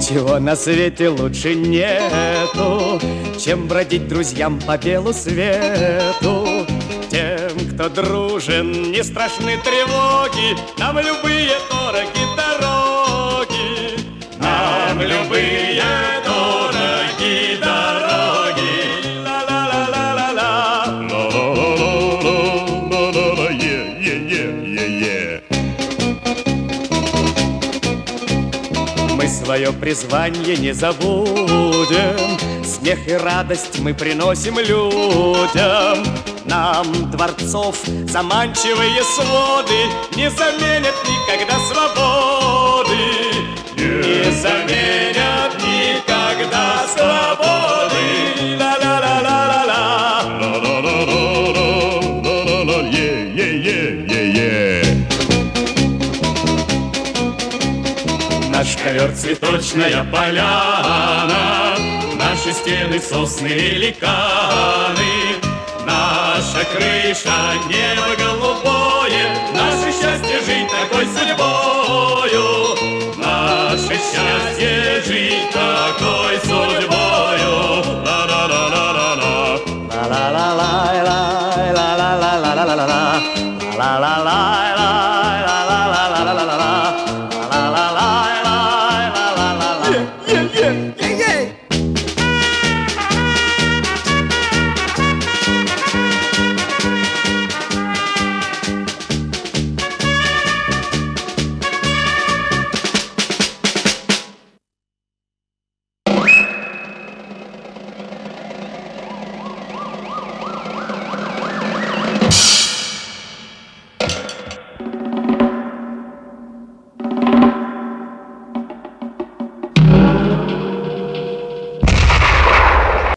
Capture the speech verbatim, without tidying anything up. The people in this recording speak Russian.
Ничего на свете лучше нету, чем бродить друзьям по белу свету. Тем, кто дружен, не страшны тревоги, нам любые дороги дороги. Нам любые дороги дороги. Ла-ла-ла-ла-ла-ла. Ла-ла-ла-ла-ла-ла-ла. Е-е-е-е-е. Мы свое призвание не забудем, смех и радость мы приносим людям. Нам дворцов заманчивые своды не заменят никогда свободы. Не заменят никогда свободы. Ла-ла-ла-ла-ла-ла. Ла-ла-ла-ла-ла-ла-ла. Е-е-е-е-е. Наш ковер цветочная поляна, наши стены сосны великаны, наша крыша небо голубое, наше счастье жить такой судьбою, наше счастье жить такой судьбою. Ла-ла-ла-ла-ла-ла. Ла-ла-ла-ла-ла-ла-ла-ла-ла-ла-ла-ла-ла-ла-ла-ла-ла.